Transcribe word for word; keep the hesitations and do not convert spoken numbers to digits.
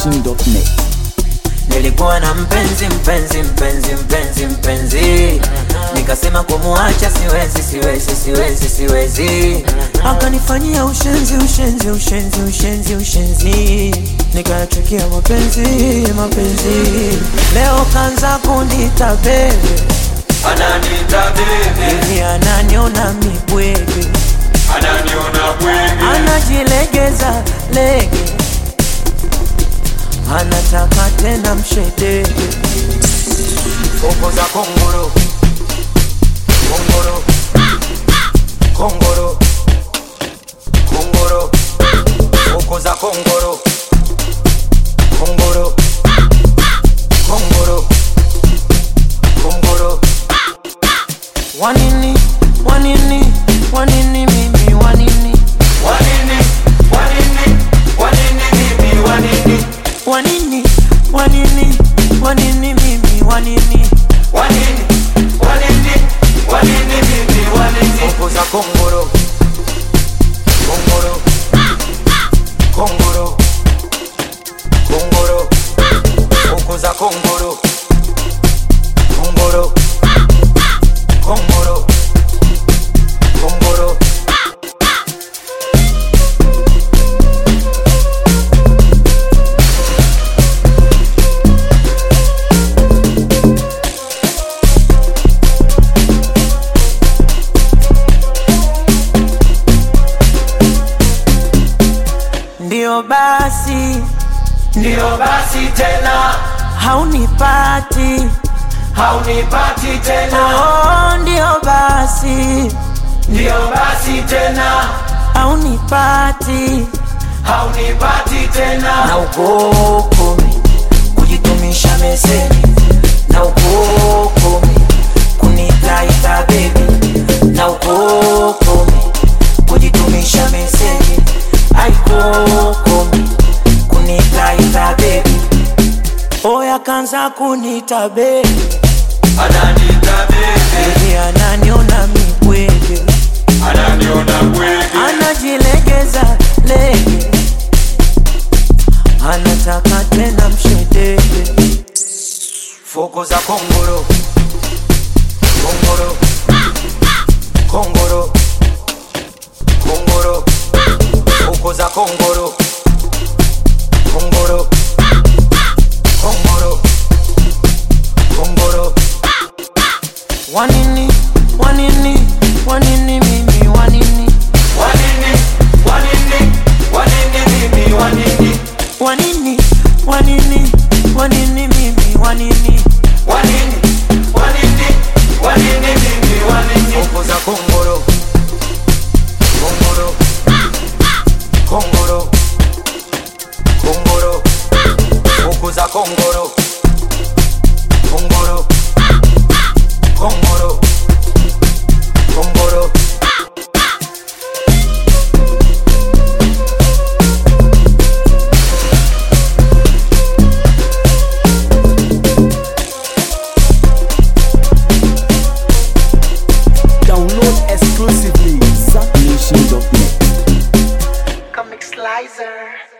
nation dot net. Nilikuwa na mpenzi mpenzi mpenzi mpenzi mpenzi, nikasema kumuacha siwezi siwezi siwezi siwezi. Akanifanyia ushenzi ushenzi ushenzi ushenzi ushenzi, nikachukia mapenzi mapenzi. Leo kanza kunita baby, ananiita baby, hivi ananiona mibwege, ananiona bwege, anajilegeza lege, anataka tena mshedege. Foko za kongoro kongoro kongoro kongoro, foko za kongoro kongoro kongoro kongoro. Wanini wanini wanini mimi wanini wanini wanini wanini mimi wanini wanini wanini wanini mimi wanini wanini wanini wanini mimi wanini. Foko za kongoro kongoro kongoro kongoro, foko za kongoro kongoro kongoro kongoro. Ndio basi, Ndio basi tena, haunipati haunipati tena. oh, ndio basi, Ndio basi tena, haunipati haunipati tena. na ukokome kujitumisha meseji, na ukokome kunitaita baby, na ukokome kujitumisha meseji, aikokome kunitaita baby. Oya kanza kunita baby, Ananiita baby, hivi ananiona mibwege, ananiona bwege, anajilegeza lege, anataka tena mshedege. Foko za kongoro kongoro kongoro kongoro, foko za kongoro kongoro kongoro kongoro. Wanini wanini wanini mimi wanini wanini wanini wanini mimi wanini wanini wanini wanini mimi wanini wanini wanini wanini mimi wanini. foko za kongoro kongoro kongoro kongoro, foko za kongoro kongoro kongoro kongoro. Download exclusively zap nation dot net. Comic Slicer.